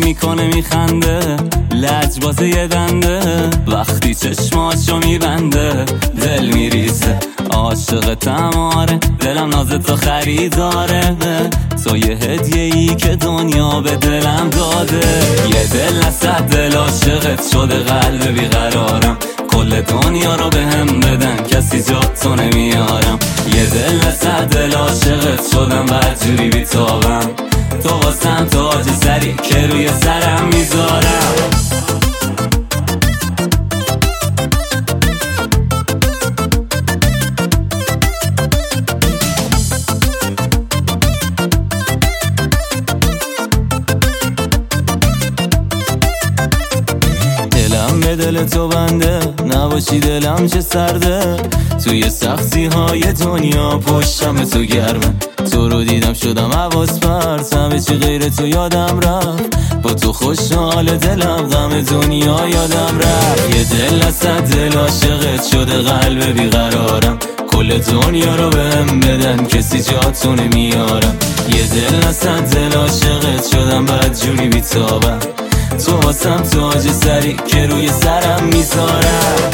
میکنه میخنده، لجباز یه دنده، وقتی چشماشو میبنده دل میریزه. عاشق تماره دلم، ناز تو خریداره، تو یه هدیه‌ای که دنیا به دلم داده. یه دل نصد دل عاشقت شده، قلب بیقرارم، کل دنیا رو به هم بدن کسی جا تو نمیارم. یه دل نصد دل عاشقت شدم، بدجوری بیتابم، تو واسم تاج سری که روی سرم میذارم. دلم به دل تو بنده، نباشی دلم چه سرده، توی سختی های دنیا پشتم تو گرمه. تو رو دیدم شدم حواس پرت، همه چی غیر تو یادم رفت، با تو خوشحال دلم، غم دنیا یادم رفت. یه دل نصد دل عاشقت شده، قلب بیقرارم، کل دنیا رو بهم بدن کسی جاتو نمیارم. یه دل نصد دل عاشقت شدم، بدجوری بیتابم، تو واسم تاج سری که روی سرم میذارم.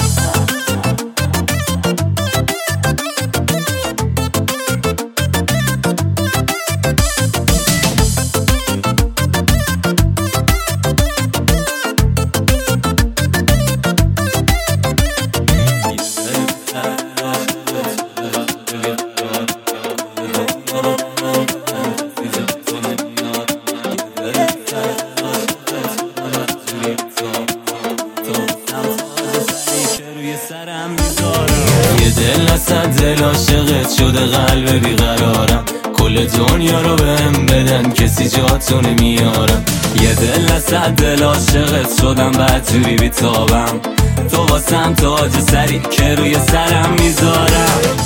یه دل نصد دل عاشقت شده، قلب بیقرارم، کل دنیا رو بهم بدن کسی جاتو نمیارم. یه دل نصد دل عاشقت شدم، بدجوری بیتابم، تو واسم تاج سری که روی سرم میذارم.